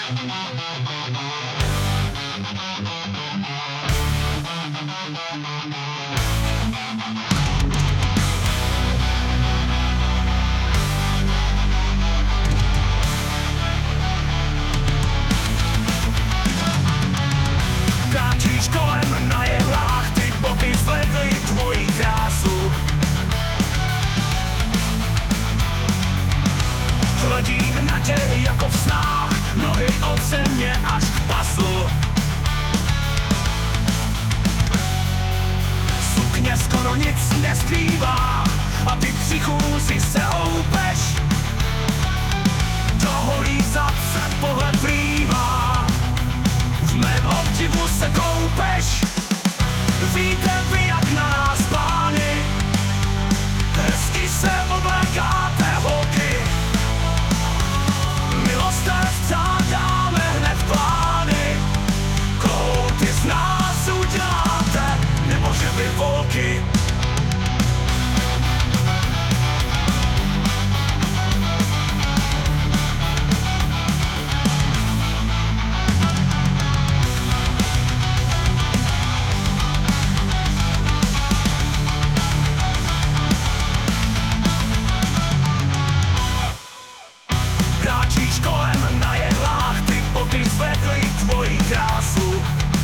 Kráčíš kolem na jehlách, ty boty zvedly tvoji krásu. Hledím na tě jako v snách, nohy od země až k pasu. Sukně skoro nic neskrývá a ty při chůzi se houpeš. Do holí zadce pohled vrývá, v mém obdivu se koupeš. Víte vy jak na nás pány, hezky se oblékáte holky. Milostevca dáme hned plány, koho ty z nás uděláte, nebo že vy volky. Kráčíš kolem na jehlách, ty boty zvedly tvoji krásu.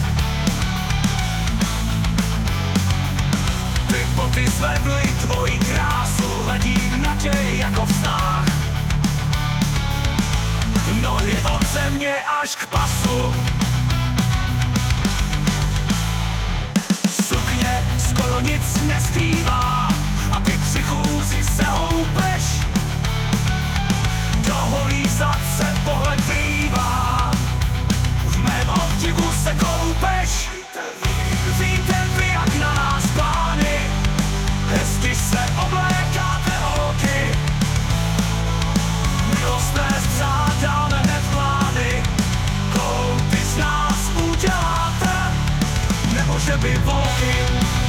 Ty boty zvedly tvoji krásu, hledím na tě jako v snách. Nohy od země až k pasu. Sukně skoro nic neskrývá a ty při chůzi se houpeš. Do holí zadce pohled vrývá, v mém obdivu se koupeš. Víte vy jak na nás pány, hezky se oblékáte holky. Milostné dáme hned vlády, koho ty z nás uděláte, nebo že by volky.